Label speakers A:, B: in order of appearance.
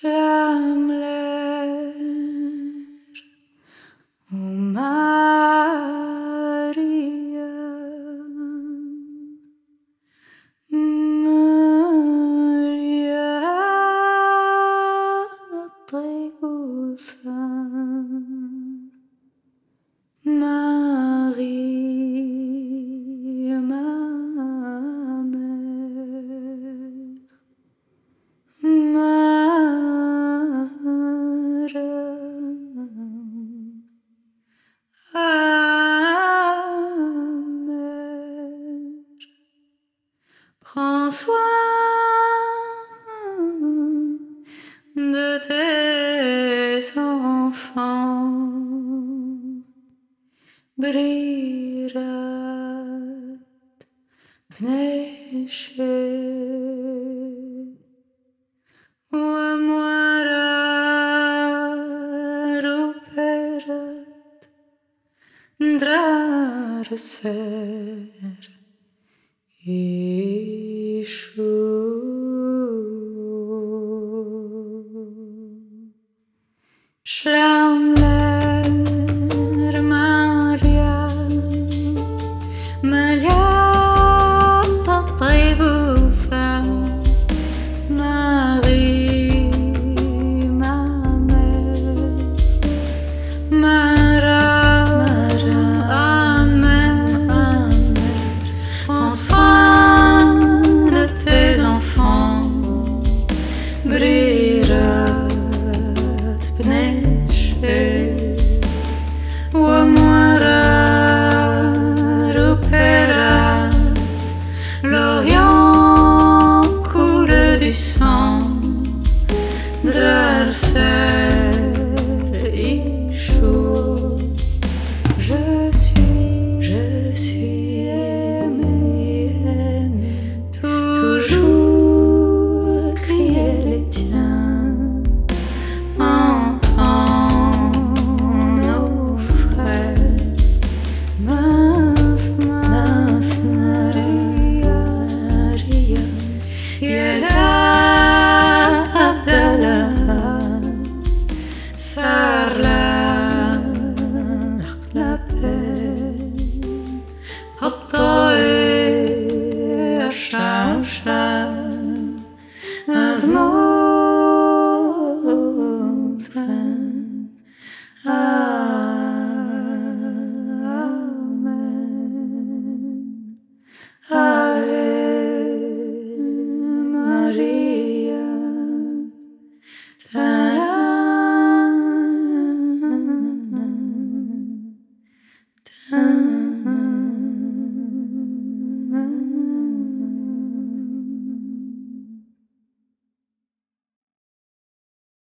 A: Schlamler o Maria Maria طيبوثا Marie ma prends soin de tes enfants, Brirat Pneche Uamwara Ruperet Drarser Ishu Schlamler Maria Maria طيبوثا Marie ma mère Mara prends soin de tes enfants Brirat Pneche Uamwara Ruperat L'Orient coule du sang Drarser